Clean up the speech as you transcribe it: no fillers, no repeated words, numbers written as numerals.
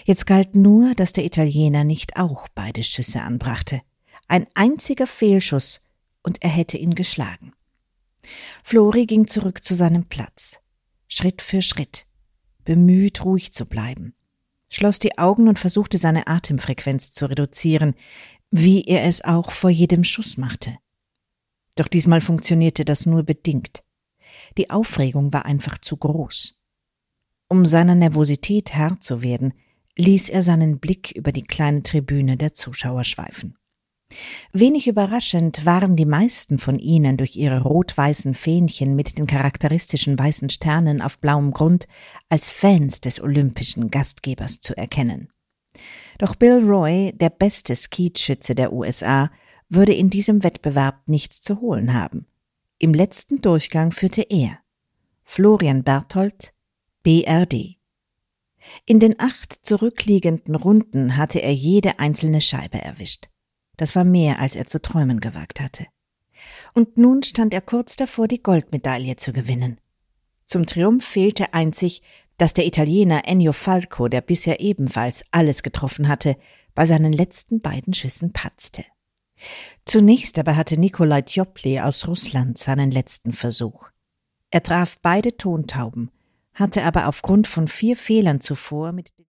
Jetzt galt nur, dass der Italiener nicht auch beide Schüsse anbrachte. Ein einziger Fehlschuss und er hätte ihn geschlagen. Flori ging zurück zu seinem Platz, Schritt für Schritt, bemüht ruhig zu bleiben, schloss die Augen und versuchte seine Atemfrequenz zu reduzieren, wie er es auch vor jedem Schuss machte. Doch diesmal funktionierte das nur bedingt. Die Aufregung war einfach zu groß. Um seiner Nervosität Herr zu werden, ließ er seinen Blick über die kleine Tribüne der Zuschauer schweifen. Wenig überraschend waren die meisten von ihnen durch ihre rot-weißen Fähnchen mit den charakteristischen weißen Sternen auf blauem Grund als Fans des olympischen Gastgebers zu erkennen. Doch Bill Roy, der beste Skeetschütze der USA, würde in diesem Wettbewerb nichts zu holen haben. Im letzten Durchgang führte er, Florian Berthold, BRD. In den 8 zurückliegenden Runden hatte er jede einzelne Scheibe erwischt. Das war mehr, als er zu träumen gewagt hatte. Und nun stand er kurz davor, die Goldmedaille zu gewinnen. Zum Triumph fehlte einzig, dass der Italiener Ennio Falco, der bisher ebenfalls alles getroffen hatte, bei seinen letzten beiden Schüssen patzte. Zunächst aber hatte Nikolai Tjopli aus Russland seinen letzten Versuch. Er traf beide Tontauben, hatte aber aufgrund von 4 Fehlern zuvor mit